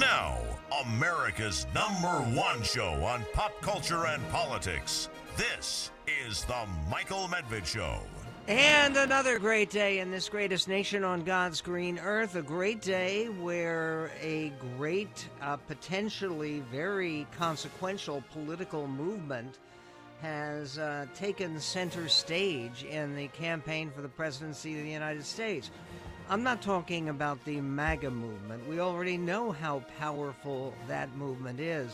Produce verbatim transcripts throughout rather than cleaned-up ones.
Now, America's number one show on pop culture and politics. This is The Michael Medved Show. And another great day in this greatest nation on God's green earth. A great day where a great, uh, potentially very consequential political movement has uh, taken center stage in the campaign for the presidency of the United States. I'm not talking about the MAGA movement. We already know how powerful that movement is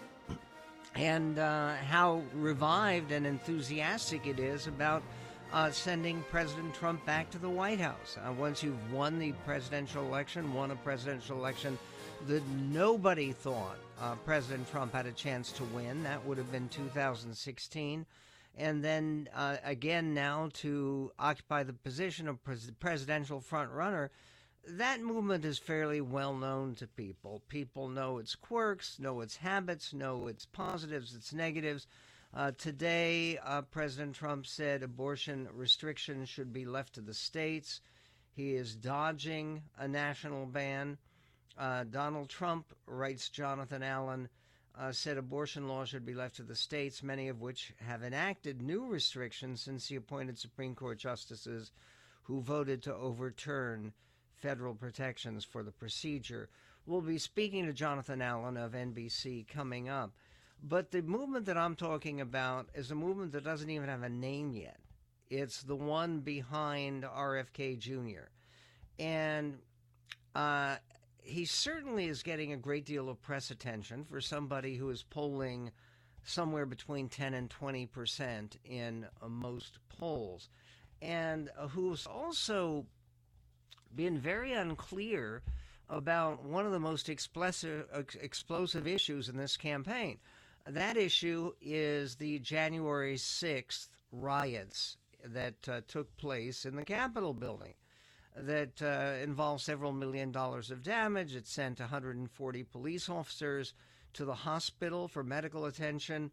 and uh, how revived and enthusiastic it is about uh, sending President Trump back to the White House. Uh, once you've won the presidential election, won a presidential election that nobody thought uh, President Trump had a chance to win. That would have been two thousand sixteen. And then uh, again now to occupy the position of pres- presidential frontrunner, that movement is fairly well known to people. People know its quirks, know its habits, know its positives, its negatives. Uh, today, uh, President Trump said abortion restrictions should be left to the states. He is dodging a national ban. Uh, Donald Trump, writes Jonathan Allen, Uh, said abortion laws should be left to the states, many of which have enacted new restrictions since he appointed Supreme Court justices who voted to overturn federal protections for the procedure. We'll be speaking to Jonathan Allen of N B C coming up. But the movement that I'm talking about is a movement that doesn't even have a name yet. It's the one behind R F K Junior And uh he certainly is getting a great deal of press attention for somebody who is polling somewhere between ten and twenty percent in uh, most polls, and uh, who's also been very unclear about one of the most explosive, ex- explosive issues in this campaign. That issue is the January sixth riots that uh, took place in the Capitol building, that uh, involved several million dollars of damage. It sent one hundred forty police officers to the hospital for medical attention.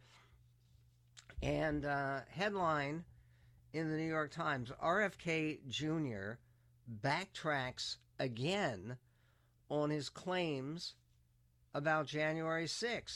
And uh, headline in the New York Times, R F K Junior backtracks again on his claims about January sixth.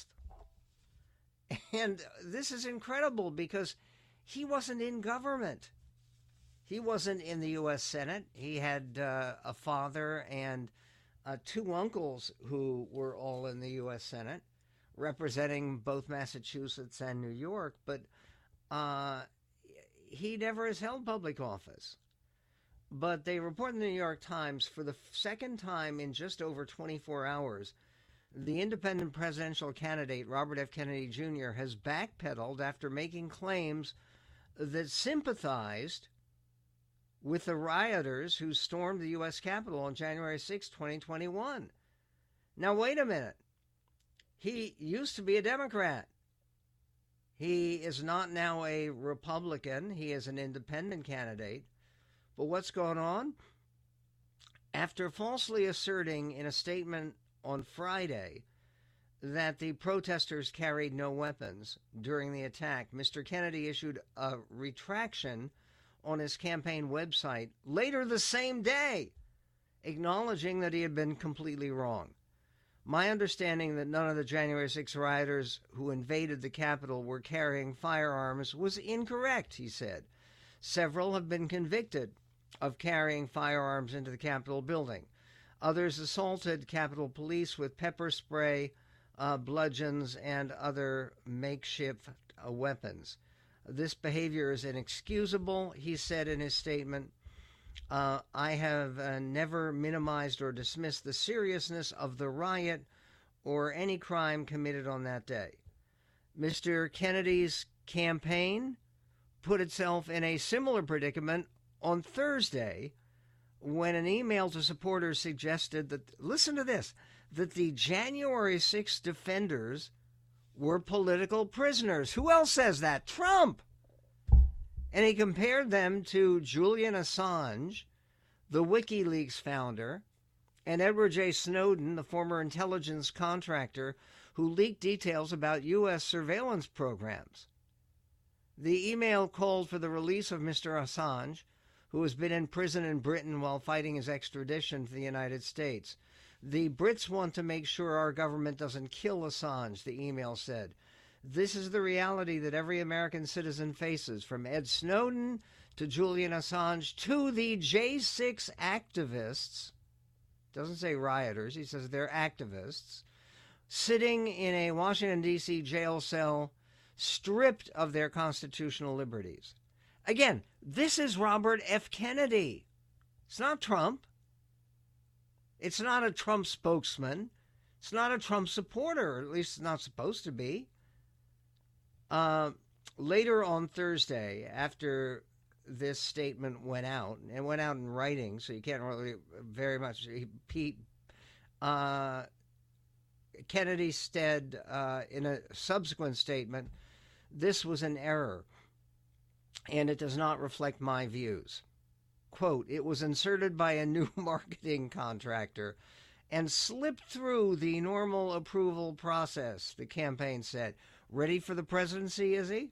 And this is incredible because he wasn't in government. He wasn't in the U S Senate. He had uh, a father and uh, two uncles who were all in the U S Senate, representing both Massachusetts and New York, but uh, he never has held public office. But they report in the New York Times, for the second time in just over twenty-four hours, the independent presidential candidate, Robert F. Kennedy Junior, has backpedaled after making claims that sympathized with the rioters who stormed the U S Capitol on January sixth, twenty twenty-one. Now, wait a minute. He used to be a Democrat. He is not now a Republican. He is an independent candidate. But what's going on? After falsely asserting in a statement on Friday that the protesters carried no weapons during the attack, Mister Kennedy issued a retraction on his campaign website later the same day, acknowledging that he had been completely wrong. My understanding that none of the January sixth rioters who invaded the Capitol were carrying firearms was incorrect, he said. Several have been convicted of carrying firearms into the Capitol building. Others assaulted Capitol Police with pepper spray, uh, bludgeons, and other makeshift uh, weapons. This behavior is inexcusable, he said in his statement. Uh, I have uh, never minimized or dismissed the seriousness of the riot or any crime committed on that day. Mister Kennedy's campaign put itself in a similar predicament on Thursday when an email to supporters suggested that, listen to this, that the January sixth defenders were political prisoners. Who else says that? Trump. And he compared them to Julian Assange, the WikiLeaks founder, and Edward J. Snowden, the former intelligence contractor who leaked details about U S surveillance programs. The email called for the release of Mister Assange, who has been in prison in Britain while fighting his extradition to the United States. The Brits want to make sure our government doesn't kill Assange, the email said. This is the reality that every American citizen faces, from Ed Snowden to Julian Assange to the J six activists. Doesn't say rioters, he says they're activists, sitting in a Washington, D C jail cell, stripped of their constitutional liberties. Again, this is Robert F. Kennedy. It's not Trump. It's not a Trump spokesman. It's not a Trump supporter, or at least it's not supposed to be. Uh, later on Thursday, after this statement went out, and it went out in writing, so you can't really very much repeat, uh, Kennedy said uh, in a subsequent statement, this was an error, and it does not reflect my views. Quote, it was inserted by a new marketing contractor and slipped through the normal approval process, the campaign said. Ready for the presidency, is he?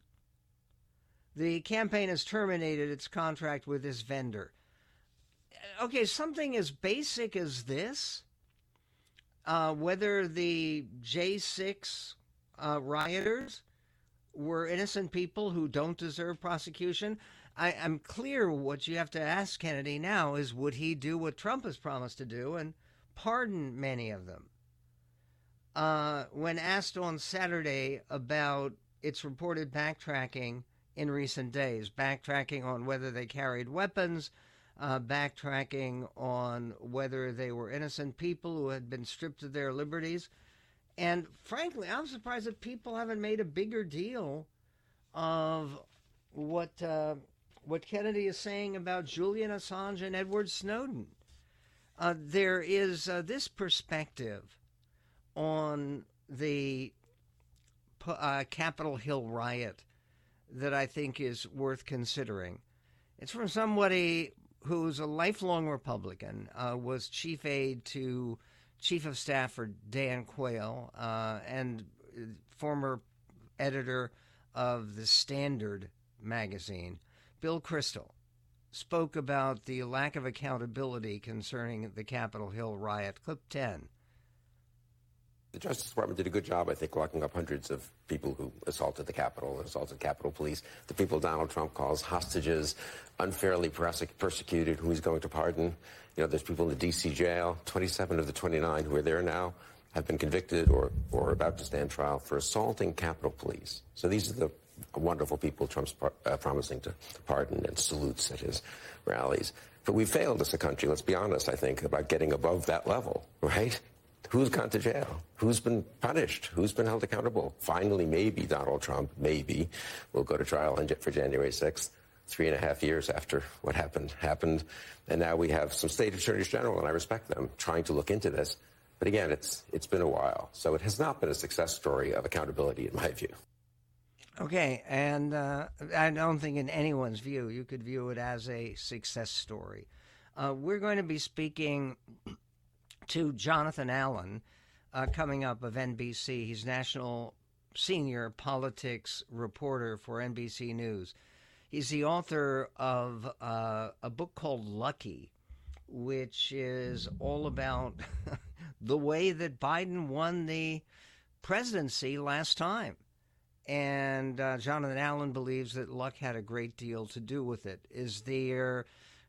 The campaign has terminated its contract with this vendor. Okay, something as basic as this, uh, whether the J six uh, rioters were innocent people who don't deserve prosecution, I, I'm clear what you have to ask Kennedy now is, would he do what Trump has promised to do and pardon many of them? Uh, when asked on Saturday about its reported backtracking in recent days, backtracking on whether they carried weapons, uh, backtracking on whether they were innocent people who had been stripped of their liberties. And frankly, I'm surprised that people haven't made a bigger deal of what uh, what Kennedy is saying about Julian Assange and Edward Snowden. Uh, there is uh, this perspective on the uh, Capitol Hill riot that I think is worth considering. It's from somebody who's a lifelong Republican, uh, was chief aide to Chief of Staff for Dan Quayle, uh, and former editor of The Standard magazine. Bill Kristol spoke about the lack of accountability concerning the Capitol Hill riot. Clip ten. The Justice Department did a good job, I think, locking up hundreds of people who assaulted the Capitol and assaulted Capitol Police, the people Donald Trump calls hostages, unfairly persecuted, who he's going to pardon. You know, there's people in the D C jail. twenty-seven of the twenty-nine who are there now have been convicted or, or about to stand trial for assaulting Capitol Police. So these are the wonderful people Trump's par- uh, promising to pardon and salutes at his rallies. But we failed as a country, let's be honest, I think, about getting above that level, right? Who's gone to jail? Who's been punished? Who's been held accountable? Finally, maybe Donald Trump, maybe, will go to trial for January sixth, three and a half years after what happened happened. And now we have some state attorneys general, and I respect them, trying to look into this. But again, it's it's been a while. So it has not been a success story of accountability, in my view. Okay, and uh, I don't think in anyone's view you could view it as a success story. Uh, we're going to be speaking to Jonathan Allen uh, coming up of N B C. He's national senior politics reporter for N B C News. He's the author of uh, a book called Lucky, which is all about the way that Biden won the presidency last time. And uh, Jonathan Allen believes that luck had a great deal to do with it. Is there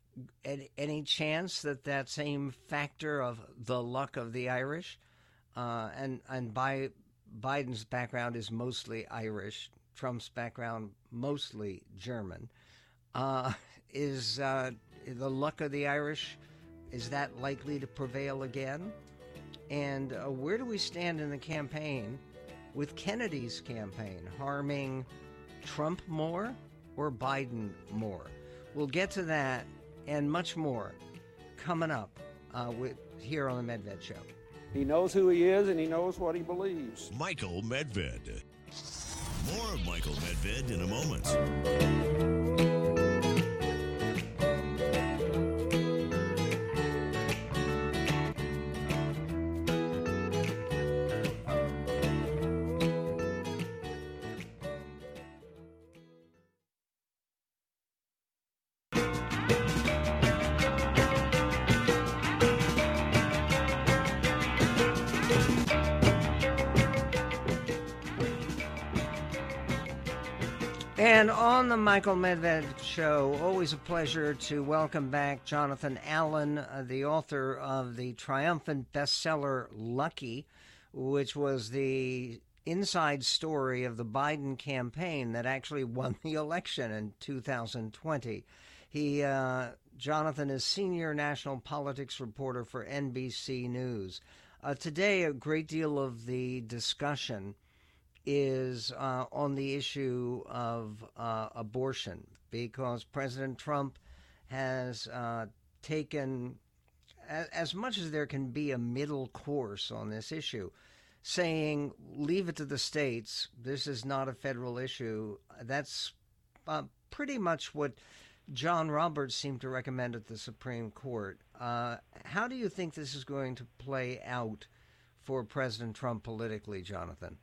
any chance that that same factor of the luck of the Irish, uh, and and by Biden's background is mostly Irish, Trump's background mostly German, uh, is uh, the luck of the Irish, is that likely to prevail again? And uh, where do we stand in the campaign with Kennedy's campaign, harming Trump more or Biden more? We'll get to that and much more coming up uh, with here on the Medved Show. He knows who he is and he knows what he believes. Michael Medved. More of Michael Medved in a moment. And on the Michael Medved Show, always a pleasure to welcome back Jonathan Allen, uh, the author of the triumphant bestseller Lucky, which was the inside story of the Biden campaign that actually won the election in two thousand twenty. He, uh, Jonathan is senior national politics reporter for N B C News. Uh, today, a great deal of the discussion is uh, on the issue of uh, abortion, because President Trump has uh, taken, a- as much as there can be a middle course on this issue, saying, leave it to the states, this is not a federal issue. That's uh, pretty much what John Roberts seemed to recommend at the Supreme Court. Uh, how do you think this is going to play out for President Trump politically, Jonathan?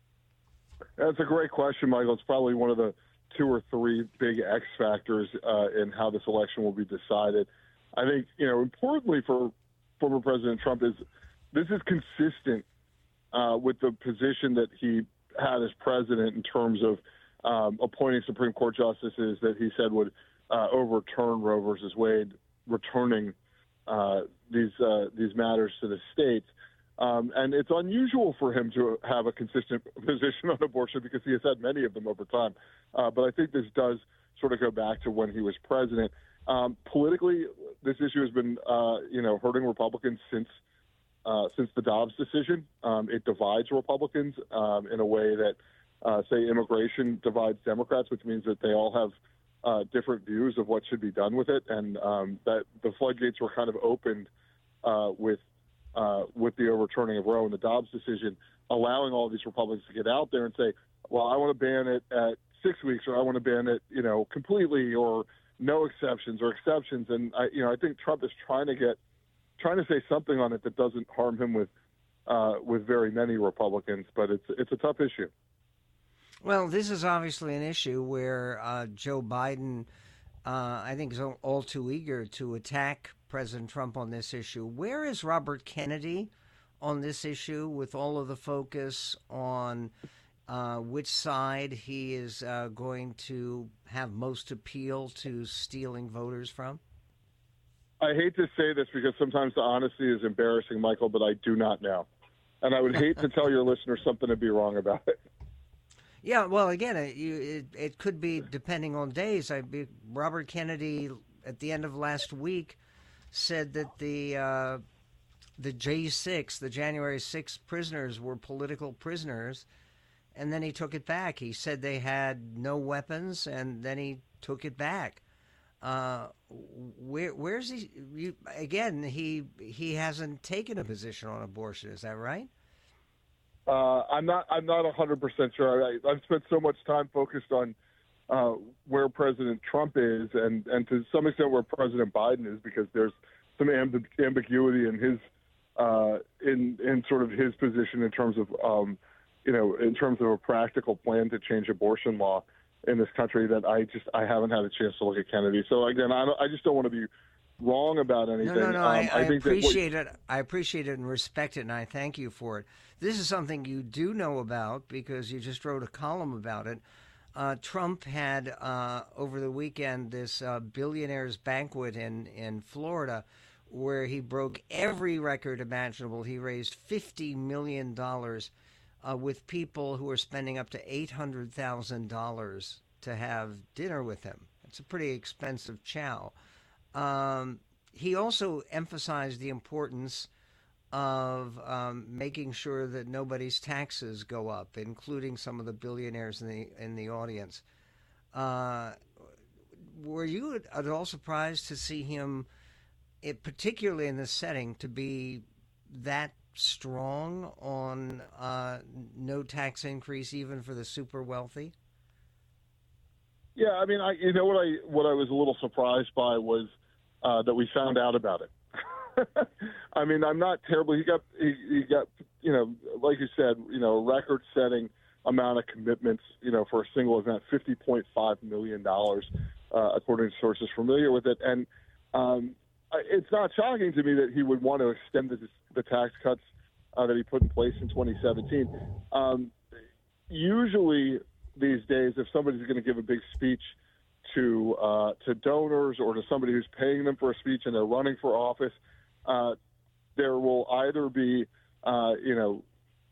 That's a great question, Michael. It's probably one of the two or three big X factors uh, in how this election will be decided. I think, you know, importantly for former President Trump is this is consistent uh, with the position that he had as president in terms of um, appointing Supreme Court justices that he said would uh, overturn Roe versus Wade, returning uh, these uh, these matters to the states. Um, and it's unusual for him to have a consistent position on abortion because he has had many of them over time. Uh, but I think this does sort of go back to when he was president. Um, politically, this issue has been, uh, you know, hurting Republicans since uh, since the Dobbs decision. Um, it divides Republicans um, in a way that, uh, say, immigration divides Democrats, which means that they all have uh, different views of what should be done with it, and um, that the floodgates were kind of opened uh, with. Uh, with the overturning of Roe and the Dobbs decision, allowing all these Republicans to get out there and say, well, I want to ban it at six weeks or I want to ban it, you know, completely or no exceptions or exceptions. And, I, you know, I think Trump is trying to get, trying to say something on it that doesn't harm him with, uh, with very many Republicans, but it's, it's a tough issue. Well, this is obviously an issue where uh, Joe Biden, uh, I think, is all, all too eager to attack President Trump on this issue. Where is Robert Kennedy on this issue, with all of the focus on uh, which side he is uh, going to have most appeal to stealing voters from? I hate to say this because sometimes the honesty is embarrassing, Michael, but I do not know. And I would hate to tell your listeners something and be wrong about it. Yeah, well, again, it, you, it, it could be depending on days. I be, Robert Kennedy, at the end of last week, said that the uh, the J six, the January sixth prisoners were political prisoners, and then he took it back. He said they had no weapons, and then he took it back. Uh, where where's he? You, again, he he hasn't taken a position on abortion. Is that right? Uh, I'm not. I'm not one hundred percent sure. I, I've spent so much time focused on uh, where President Trump is, and, and to some extent where President Biden is, because there's some amb- ambiguity in his uh, in in sort of his position in terms of um, you know in terms of a practical plan to change abortion law in this country that I just I haven't had a chance to look at Kennedy. So again, I, don't, I just don't want to be wrong about anything. No, no, no. Um, I, I, I think appreciate that it. I appreciate it and respect it, and I thank you for it. This is something you do know about because you just wrote a column about it. Uh, Trump had uh, over the weekend this uh, billionaires banquet in, in Florida where he broke every record imaginable. He raised fifty million dollars uh, with people who are spending up to eight hundred thousand dollars to have dinner with him. It's a pretty expensive chow. Um, he also emphasized the importance of um, making sure that nobody's taxes go up, including some of the billionaires in the in the audience. Uh, were you at all surprised to see him, it, particularly in this setting, to be that strong on uh, no tax increase even for the super wealthy? Yeah, I mean, I you know what I what I was a little surprised by was uh, that we found out about it. I mean, I'm not terribly. He got he, he got you know, like you said, you know, a record-setting amount of commitments, you know, for a single event, fifty point five million dollars, uh, according to sources familiar with it. And um, it's not shocking to me that he would want to extend the, the tax cuts uh, that he put in place in twenty seventeen. Um, usually, these days, if somebody's going to give a big speech to uh, to donors or to somebody who's paying them for a speech and they're running for office, uh, there will either be, uh, you know,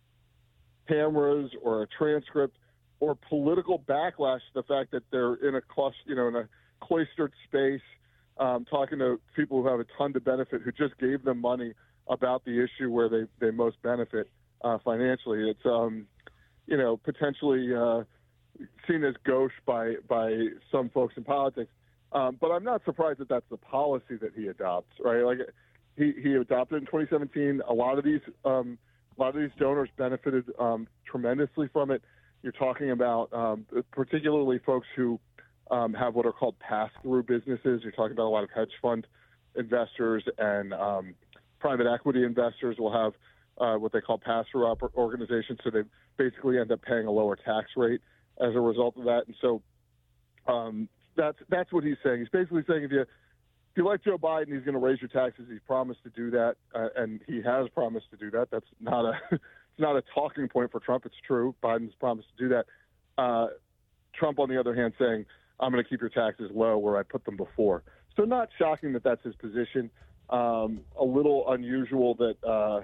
cameras or a transcript or political backlash to the fact that they're in a cluster, you know, in a cloistered space, um, talking to people who have a ton to benefit, who just gave them money about the issue where they, they most benefit uh, financially. It's, um, you know, potentially uh, seen as gauche by, by some folks in politics. Um, but I'm not surprised that that's the policy that he adopts, right? Like he, he adopted in twenty seventeen. A lot of these, um, a lot of these donors benefited um, tremendously from it. You're talking about um, particularly folks who um, have what are called pass-through businesses. You're talking about a lot of hedge fund investors and um, private equity investors will have uh, what they call pass-through op- organizations. So they basically end up paying a lower tax rate as a result of that. And so um, that's that's what he's saying. He's basically saying if you if you like Joe Biden, he's going to raise your taxes. He's promised to do that, uh, and he has promised to do that. That's not a it's not a talking point for Trump. It's true. Biden's promised to do that. Uh, Trump, on the other hand, saying, I'm going to keep your taxes low where I put them before. So not shocking that that's his position. Um, a little unusual that uh,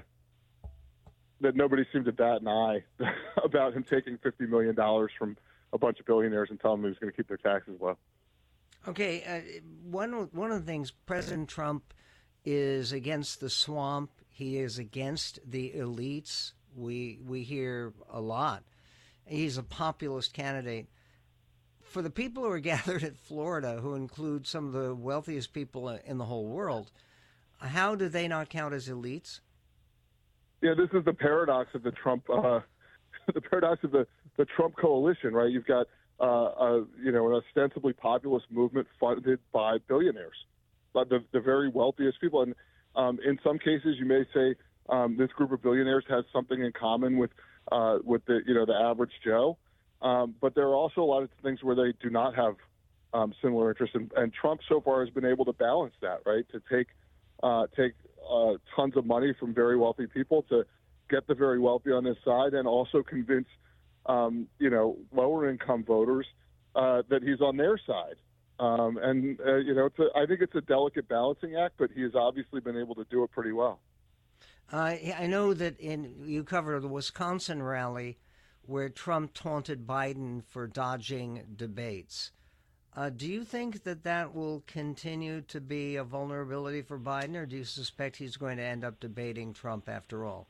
that nobody seemed to bat an eye about him taking fifty million dollars from a bunch of billionaires and telling them he was going to keep their taxes low. Okay, uh, one one of the things, President Trump is against the swamp. He is against the elites. We we hear a lot. He's a populist candidate. For the people who are gathered at Florida, who include some of the wealthiest people in the whole world, how do they not count as elites? Yeah, this is the paradox of the Trump, uh, the paradox of the, the Trump coalition, right? You've got uh, a, you know, an ostensibly populist movement funded by billionaires, but the, the very wealthiest people. And um, in some cases, you may say um, this group of billionaires has something in common with uh, with the you know the average Joe. Um, but there are also a lot of things where they do not have um, similar interests, and, and Trump so far has been able to balance that, right? To take uh, take uh, tons of money from very wealthy people to get the very wealthy on his side, and also convince um, you know lower income voters uh, that he's on their side. Um, and uh, you know, it's a, I think it's a delicate balancing act, but he has obviously been able to do it pretty well. Uh, I know that in you covered the Wisconsin rally, where Trump taunted Biden for dodging debates. Uh, do you think that that will continue to be a vulnerability for Biden, or do you suspect he's going to end up debating Trump after all?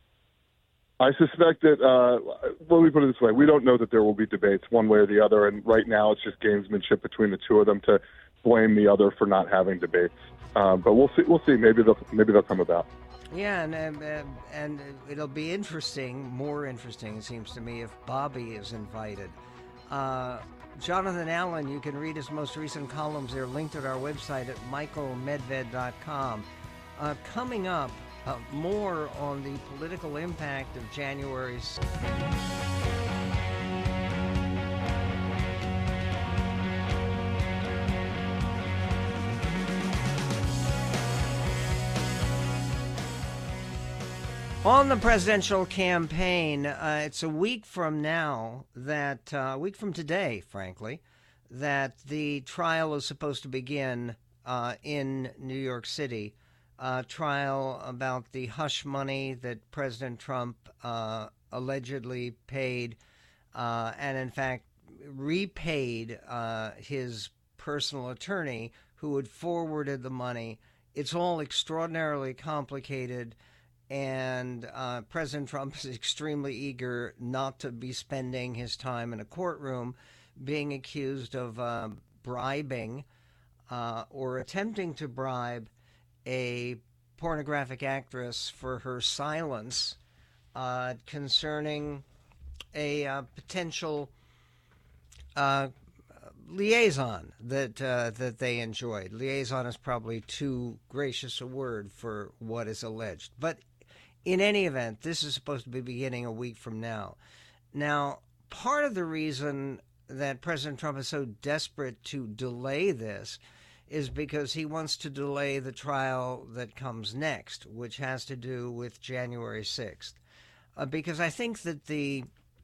I suspect that, uh, let me put it this way, we don't know that there will be debates one way or the other, and right now it's just gamesmanship between the two of them to blame the other for not having debates. Um, but we'll see. We'll see. Maybe they'll maybe they'll come about. Yeah, and, and and it'll be interesting, more interesting, it seems to me, if Bobby is invited. Uh, Jonathan Allen, you can read his most recent columns. They're linked at our website at michael medved dot com. Uh, coming up, uh, more on the political impact of January's... On the presidential campaign, uh, it's a week from now that, uh, a week from today, frankly, that the trial is supposed to begin uh, in New York City. Uh, trial about the hush money that President Trump uh, allegedly paid uh, and, in fact, repaid uh, his personal attorney who had forwarded the money. It's all extraordinarily complicated. And uh, President Trump is extremely eager not to be spending his time in a courtroom being accused of uh, bribing uh, or attempting to bribe a pornographic actress for her silence uh, concerning a uh, potential uh, liaison that uh, that they enjoyed. Liaison is probably too gracious a word for what is alleged. But in any event, this is supposed to be beginning a week from now. Now, part of the reason that President Trump is so desperate to delay this is because he wants to delay the trial that comes next, which has to do with January sixth. Uh, because I think that the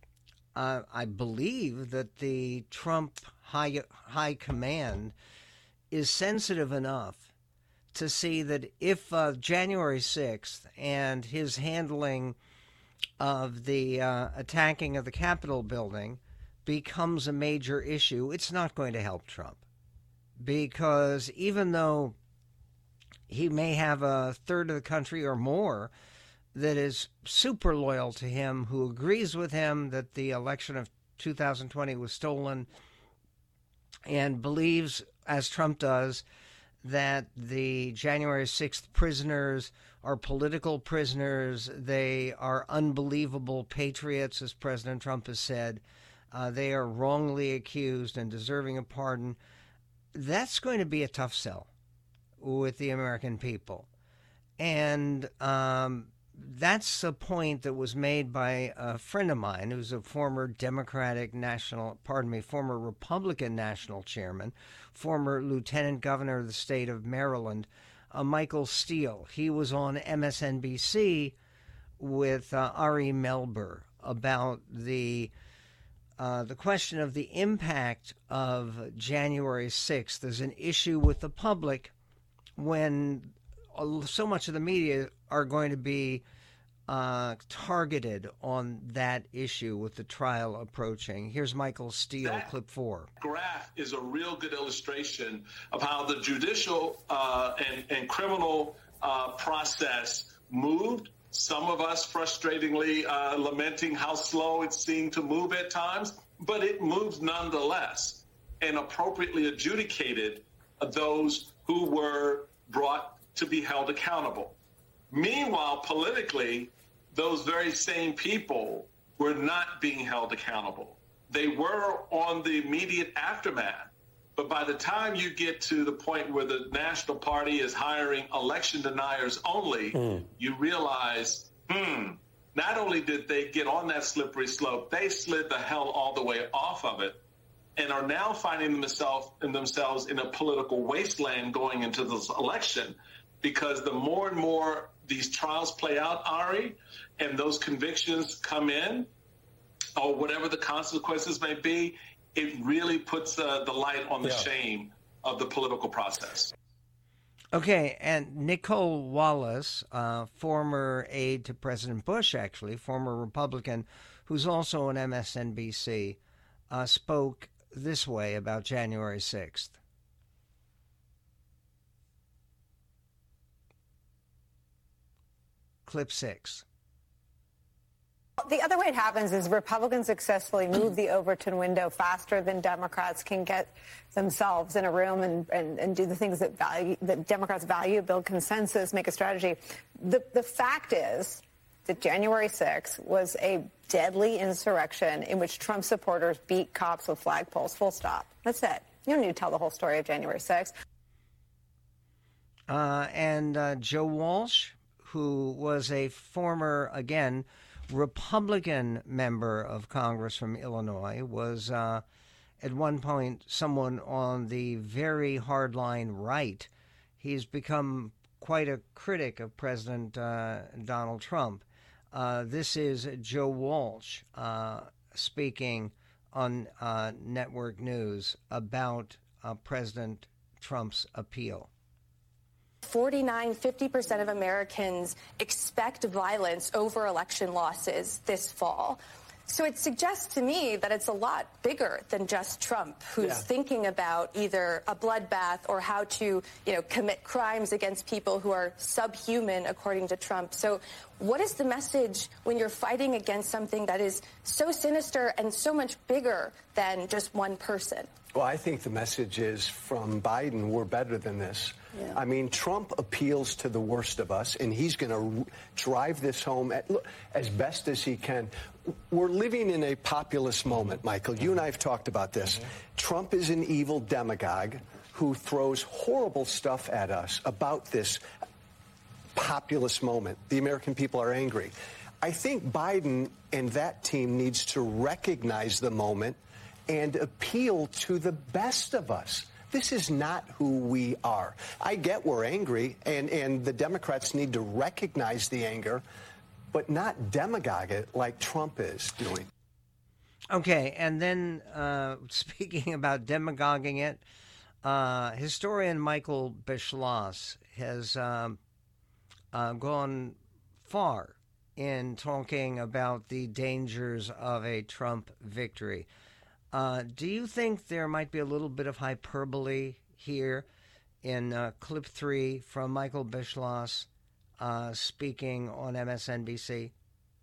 uh, I believe that the Trump high, high command is sensitive enough to see that if uh, January sixth and his handling of the uh, attacking of the Capitol building becomes a major issue, it's not going to help Trump. Because even though he may have a third of the country or more that is super loyal to him, who agrees with him that the election of two thousand twenty was stolen, and believes, as Trump does, that the January sixth prisoners are political prisoners, they are unbelievable patriots, as President Trump has said, uh, they are wrongly accused and deserving of pardon, that's going to be a tough sell with the American people. And um, that's a point that was made by a friend of mine who's a former Democratic national, pardon me, former Republican national chairman, former lieutenant governor of the state of Maryland, uh, Michael Steele. He was on M S N B C with uh, Ari Melber about the uh, the question of the impact of January sixth as an issue with the public when so much of the media are going to be uh, targeted on that issue with the trial approaching. Here's Michael Steele, that clip four. Graph is a real good illustration of how the judicial uh, and, and criminal uh, process moved. Some of us frustratingly uh, lamenting how slow it seemed to move at times, but it moved nonetheless and appropriately adjudicated those who were brought to be held accountable. Meanwhile, politically, those very same people were not being held accountable. They were on the immediate aftermath. But by the time you get to the point where the National Party is hiring election deniers only, mm. you realize, hmm, not only did they get on that slippery slope, they slid the hell all the way off of it and are now finding themselves in themselves in a political wasteland going into this election. Because the more and more these trials play out, Ari, and those convictions come in, or whatever the consequences may be, it really puts uh, the light on the yeah. shame of the political process. Okay, and Nicole Wallace, uh, former aide to President Bush, actually, former Republican, who's also on M S N B C, uh, spoke this way about January sixth. Clip six. The other way it happens is Republicans successfully move the Overton window faster than Democrats can get themselves in a room and, and, and do the things that value that Democrats value, build consensus, make a strategy. The, the fact is that January sixth was a deadly insurrection in which Trump supporters beat cops with flagpoles, full stop. That's it. You don't need to tell the whole story of January sixth. Uh, and uh, Joe Walsh, who was a former, again, Republican member of Congress from Illinois, was uh, at one point someone on the very hardline right. He's become quite a critic of President uh, Donald Trump. Uh, this is Joe Walsh uh, speaking on uh, network news about uh, President Trump's appeal. forty-nine, fifty percent of Americans expect violence over election losses this fall. So it suggests to me that it's a lot bigger than just Trump, who's yeah. thinking about either a bloodbath or how to, you know, commit crimes against people who are subhuman, according to Trump. So what is the message when you're fighting against something that is so sinister and so much bigger than just one person? Well, I think the message is from Biden, we're better than this. Yeah. I mean, Trump appeals to the worst of us, and he's going to drive this home at, look, as best as he can. We're living in a populist moment, Michael. You and I have talked about this. Mm-hmm. Trump is an evil demagogue who throws horrible stuff at us about this populist moment. The American people are angry. I think Biden and that team needs to recognize the moment and appeal to the best of us. This is not who we are. I get we're angry, and, and the Democrats need to recognize the anger, but not demagogue it like Trump is doing. Okay, and then uh, speaking about demagoguing it, uh, historian Michael Beschloss has um, uh, gone far in talking about the dangers of a Trump victory. Uh, do you think there might be a little bit of hyperbole here in uh, clip three from Michael Beschloss uh, speaking on M S N B C?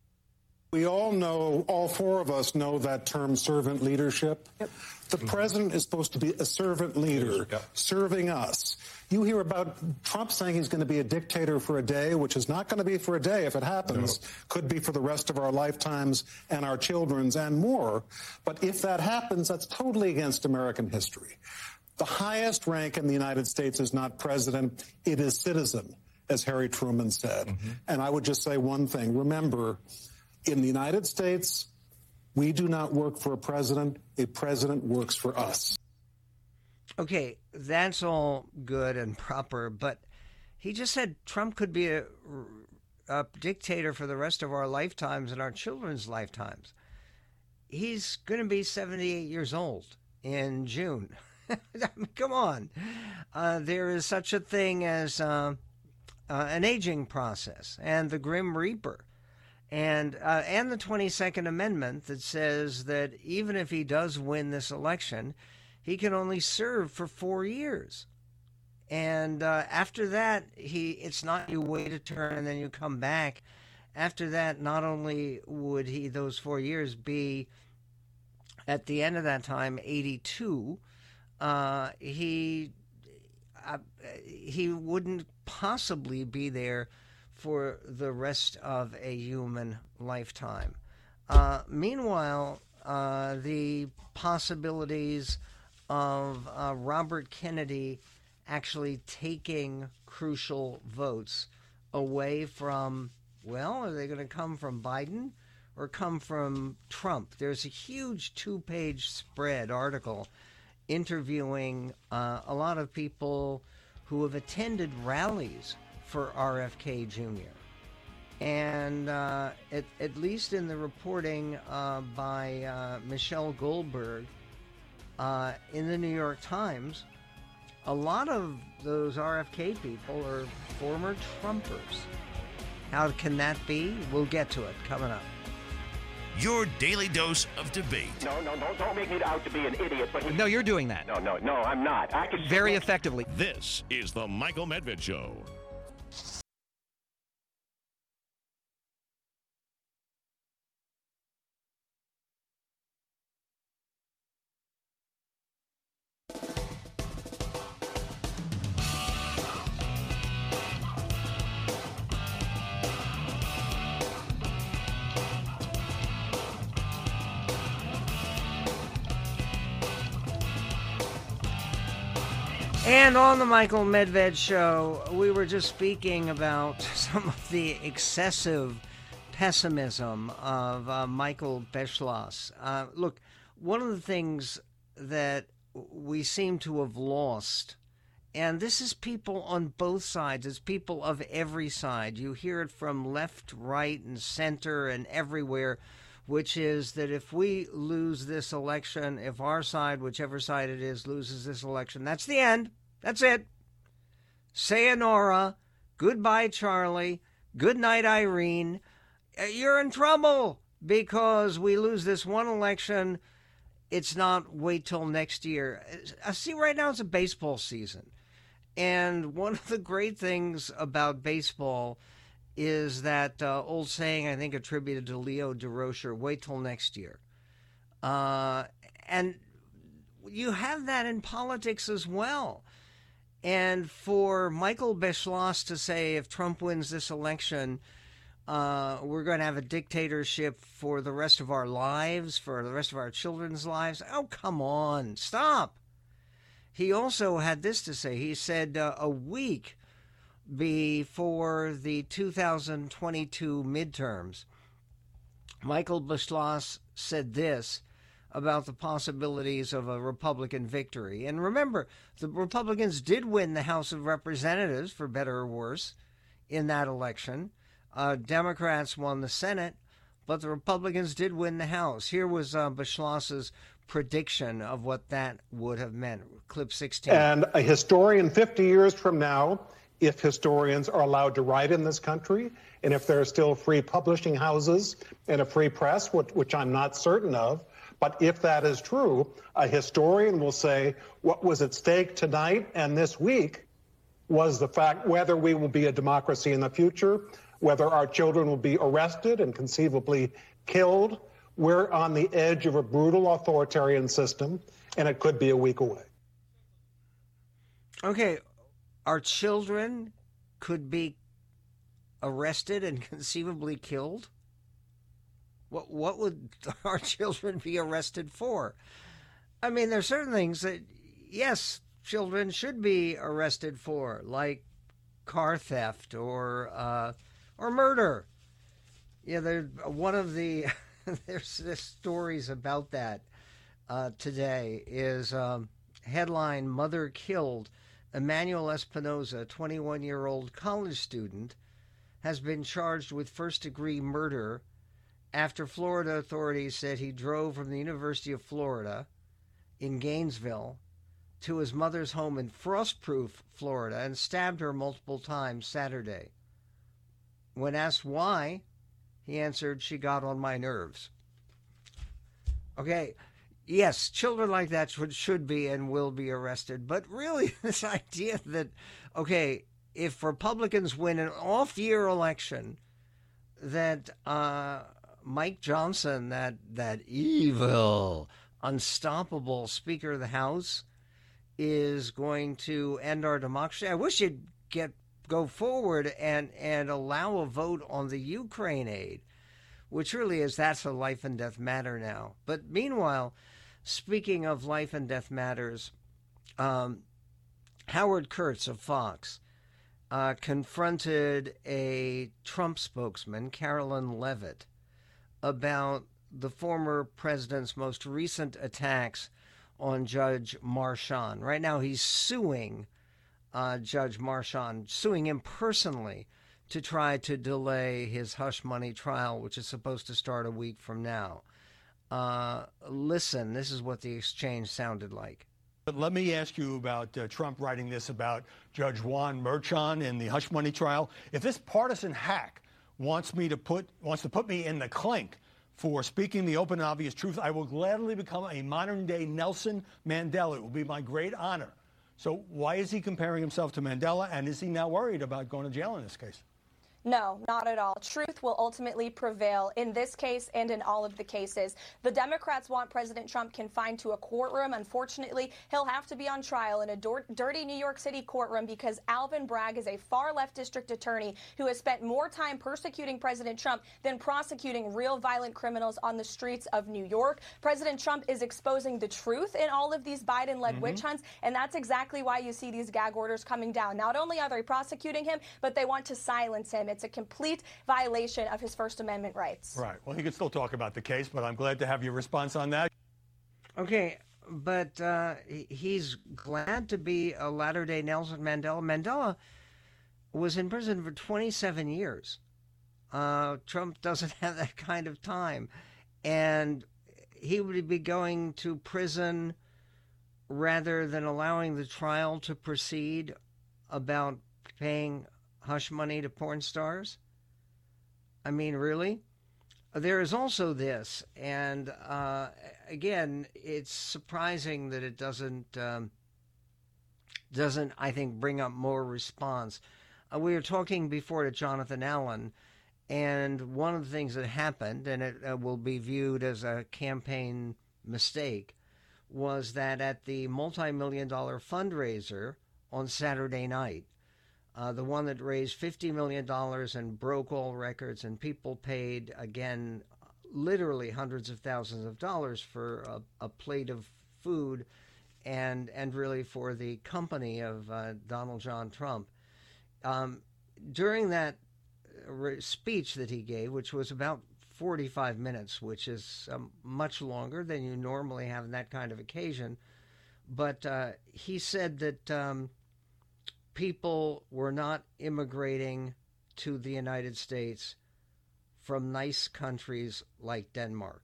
We all know, all four of us know that term servant leadership. Yep. The mm-hmm. president is supposed to be a servant leader, yep. serving us. You hear about Trump saying he's going to be a dictator for a day, which is not going to be for a day if it happens. No. Could be for the rest of our lifetimes and our children's and more. But if that happens, that's totally against American history. The highest rank in the United States is not president, it is citizen, as Harry Truman said. Mm-hmm. And I would just say one thing. Remember, in the United States, we do not work for a president. A president works for us. Okay, that's all good and proper, but he just said Trump could be a, a dictator for the rest of our lifetimes and our children's lifetimes. He's going to be seventy-eight years old in June. I mean, come on. Uh, there is such a thing as uh, uh, an aging process and the Grim Reaper. And uh, and the twenty-second Amendment that says that even if he does win this election, he can only serve for four years. And uh, after that, he it's not you wait a turn and then you come back. After that, not only would he, those four years, be at the end of that time, eighty-two, uh, he, uh, he wouldn't possibly be there for the rest of a human lifetime. Uh, meanwhile, uh, the possibilities of uh, Robert Kennedy actually taking crucial votes away from, well, are they going to come from Biden or come from Trump? There's a huge two-page spread article interviewing uh, a lot of people who have attended rallies for R F K Junior And uh, at, at least in the reporting uh, by uh, Michelle Goldberg uh, in the New York Times, a lot of those R F K people are former Trumpers. How can that be? We'll get to it coming up. Your daily dose of debate. No, no, no, don't make me out to be an idiot. But he... No, you're doing that. No, no, no, I'm not. I can very effectively. This is the Michael Medved Show. And on the Michael Medved Show, we were just speaking about some of the excessive pessimism of uh, Michael Beschloss. Uh, look, one of the things that we seem to have lost, and this is people on both sides, it's people of every side. You hear it from left, right, and center and everywhere, which is that if we lose this election, if our side, whichever side it is, loses this election, that's the end. That's it. Sayonara. Goodbye, Charlie. Good night, Irene. You're in trouble because we lose this one election. It's not wait till next year. I see right now it's a baseball season. And one of the great things about baseball is that uh, old saying, I think attributed to Leo DeRocher, wait till next year. Uh, and you have that in politics as well. And for Michael Beschloss to say, if Trump wins this election, uh, we're going to have a dictatorship for the rest of our lives, for the rest of our children's lives. Oh, come on, stop. He also had this to say. He said uh, a week before the two thousand twenty-two midterms, Michael Beschloss said this about the possibilities of a Republican victory. And remember, the Republicans did win the House of Representatives, for better or worse, in that election. Uh, Democrats won the Senate, but the Republicans did win the House. Here was uh, Beschloss's prediction of what that would have meant. Clip sixteen. And a historian fifty years from now, if historians are allowed to write in this country, and if there are still free publishing houses and a free press, which, which I'm not certain of, but if that is true, a historian will say what was at stake tonight and this week was the fact whether we will be a democracy in the future, whether our children will be arrested and conceivably killed. We're on the edge of a brutal authoritarian system, and it could be a week away. Okay, our children could be arrested and conceivably killed? What what would our children be arrested for? I mean, there are certain things that, yes, children should be arrested for, like car theft or uh, or murder. Yeah, there one of the there's, there's stories about that uh, today. Is um, headline: Mother killed. Emmanuel Espinoza, twenty-one-year-old college student, has been charged with first-degree murder after Florida authorities said he drove from the University of Florida in Gainesville to his mother's home in Frostproof, Florida, and stabbed her multiple times Saturday. When asked why, he answered, "She got on my nerves." Okay, yes, children like that should, should be and will be arrested. But really, this idea that, okay, if Republicans win an off-year election, that uh, Mike Johnson, that that evil, unstoppable Speaker of the House, is going to end our democracy. I wish you'd get go forward and, and allow a vote on the Ukraine aid, which really is, that's a life and death matter now. But meanwhile, speaking of life and death matters, um, Howard Kurtz of Fox uh, confronted a Trump spokesman, Carolyn Levitt, about the former president's most recent attacks on Judge Marchand. Right now he's suing uh, Judge Marchand, suing him personally to try to delay his hush money trial, which is supposed to start a week from now. Uh, listen, this is what the exchange sounded like. But let me ask you about uh, Trump writing this about Judge Juan Merchan in the hush money trial. If this partisan hack wants me to put wants to put me in the clink for speaking the open and obvious truth, I will gladly become a modern-day Nelson Mandela. It will be my great honor. So why is he comparing himself to Mandela, and is he now worried about going to jail in this case? No, not at all. Truth will ultimately prevail in this case and in all of the cases. The Democrats want President Trump confined to a courtroom. Unfortunately, he'll have to be on trial in a dirty New York City courtroom because Alvin Bragg is a far-left district attorney who has spent more time persecuting President Trump than prosecuting real violent criminals on the streets of New York. President Trump is exposing the truth in all of these Biden-led mm-hmm. witch hunts, and that's exactly why you see these gag orders coming down. Not only are they prosecuting him, but they want to silence him. It's a complete violation of his First Amendment rights. Right. Well, he can still talk about the case, but I'm glad to have your response on that. Okay, but uh, he's glad to be a latter-day Nelson Mandela. Mandela was in prison for twenty-seven years. Uh, Trump doesn't have that kind of time. And he would be going to prison rather than allowing the trial to proceed about paying hush money to porn stars? I mean, really? There is also this, and uh, again, it's surprising that it doesn't, um, doesn't, I think, bring up more response. Uh, we were talking before to Jonathan Allen, and one of the things that happened, and it uh, will be viewed as a campaign mistake, was that at the multi-million dollar fundraiser on Saturday night, Uh, the one that raised fifty million dollars and broke all records, and people paid, again, literally hundreds of thousands of dollars for a, a plate of food and and really for the company of uh, Donald John Trump. Um, during that re- speech that he gave, which was about forty-five minutes, which is um, much longer than you normally have in that kind of occasion, but uh, he said that Um, people were not immigrating to the United States from nice countries like Denmark.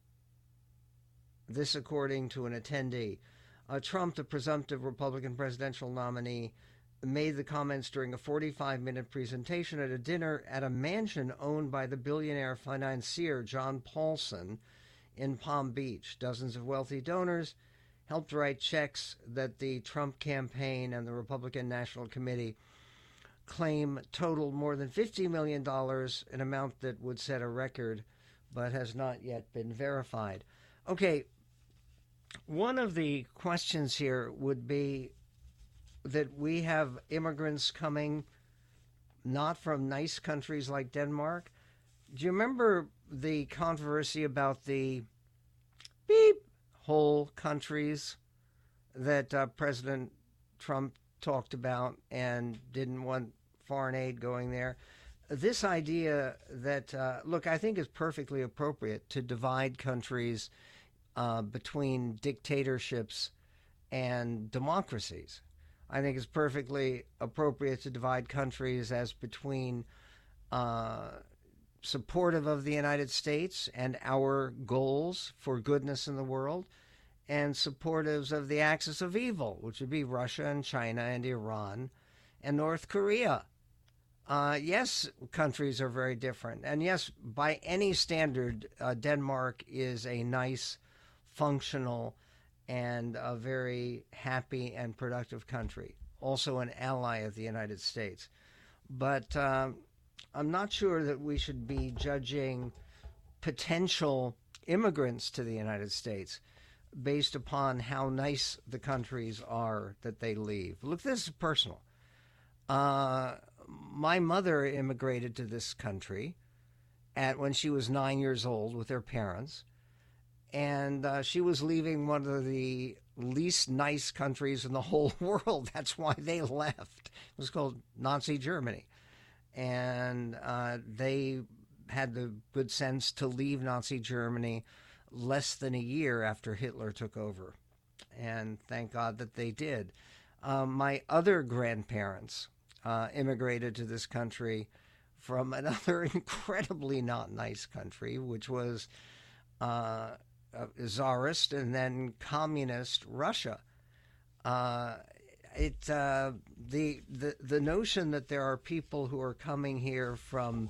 This according to an attendee. Uh, Trump, the presumptive Republican presidential nominee, made the comments during a forty-five minute presentation at a dinner at a mansion owned by the billionaire financier John Paulson in Palm Beach. Dozens of wealthy donors helped write checks that the Trump campaign and the Republican National Committee claim totaled more than fifty million dollars, an amount that would set a record but has not yet been verified. Okay, one of the questions here would be that we have immigrants coming not from nice countries like Denmark. Do you remember the controversy about the beep hole countries that uh, President Trump talked about and didn't want foreign aid going there? This idea that, uh, look, I think is perfectly appropriate to divide countries uh, between dictatorships and democracies. I think it's perfectly appropriate to divide countries as between uh, supportive of the United States and our goals for goodness in the world, and supportives of the axis of evil, which would be Russia and China and Iran and North Korea. Uh, yes, countries are very different. And yes, by any standard, uh, Denmark is a nice, functional, and a very happy and productive country, also an ally of the United States. But um, I'm not sure that we should be judging potential immigrants to the United States based upon how nice the countries are that they leave. Look, this is personal. Uh, my mother immigrated to this country at when she was nine years old with her parents. And uh, she was leaving one of the least nice countries in the whole world. That's why they left. It was called Nazi Germany. And uh, they had the good sense to leave Nazi Germany less than a year after Hitler took over. And thank God that they did. Uh, my other grandparents uh, immigrated to this country from another incredibly not nice country, which was uh, Tsarist and then communist Russia. Uh, it uh, the the the notion that there are people who are coming here from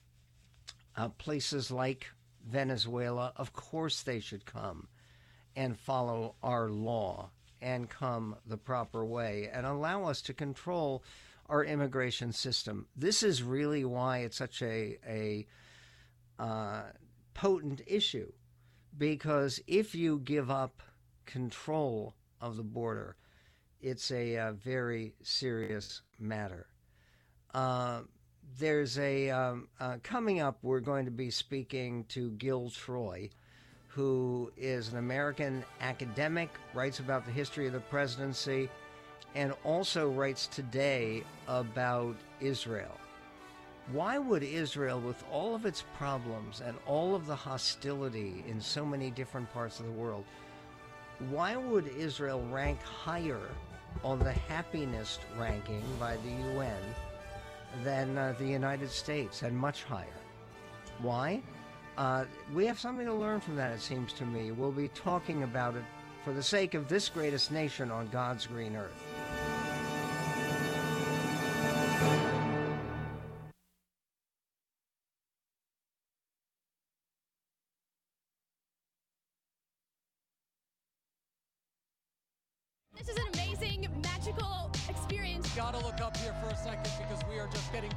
uh, places like Venezuela, of course they should come and follow our law and come the proper way and allow us to control our immigration system. This is really why it's such a a uh, potent issue. Because if you give up control of the border, it's a, a very serious matter. Uh, there's a, um, uh, coming up, we're going to be speaking to Gil Troy, who is an American academic, writes about the history of the presidency, and also writes today about Israel. Why would Israel, with all of its problems and all of the hostility in so many different parts of the world, why would Israel rank higher on the happiness ranking by the U N than uh, the United States, and much higher? Why? Uh, we have something to learn from that, it seems to me. We'll be talking about it for the sake of this greatest nation on God's green earth. This is an amazing, magical experience. Gotta look up here for a second because we are just getting